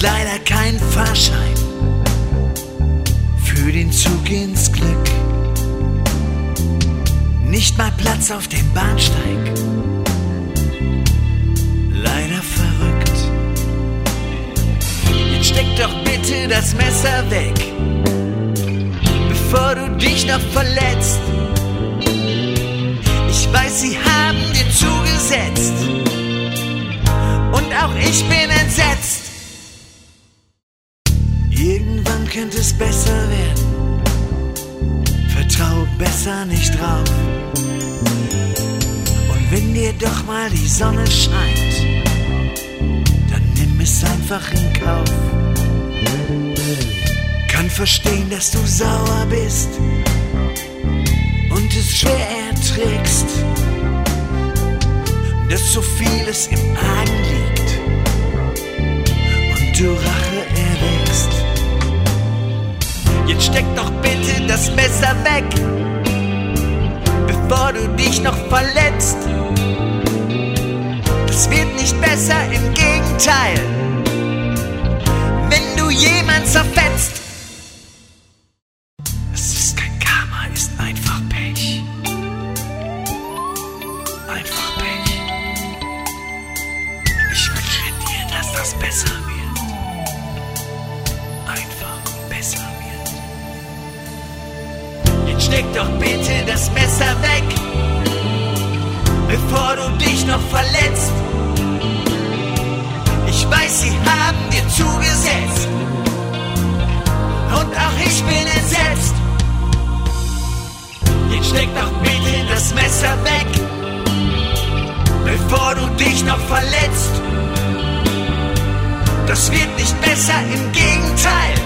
leider kein Fahrschein für den Zug ins Glück. Nicht mal Platz auf dem Bahnsteig. Leider verrückt. Jetzt steck doch bitte das Messer weg, bevor du dich noch verletzt. Ich weiß, sie haben dir zugesetzt und auch ich bin entsetzt. Irgendwann könnte es besser werden, vertrau besser nicht drauf. Und wenn dir doch mal die Sonne scheint, dann nimm es einfach in Kauf. Kann verstehen, dass du sauer bist und es schwer erträgst, dass so vieles im Argen liegt und du Rache erwägst. Jetzt steck doch bitte das Messer weg, bevor du dich noch verletzt. Das wird nicht besser, im Gegenteil, wenn du jemand zerfetzt. Es ist kein Karma, ist einfach Pech. Einfach Pech. Ich wünsche dir, dass das besser wird. Einfach besser wird. Jetzt steck doch bitte das Messer weg, bevor du dich noch verletzt. Ich weiß, sie haben dir zugesetzt und auch ich bin entsetzt. Jetzt steck doch bitte das Messer weg, bevor du dich noch verletzt. Das wird nicht besser, im Gegenteil,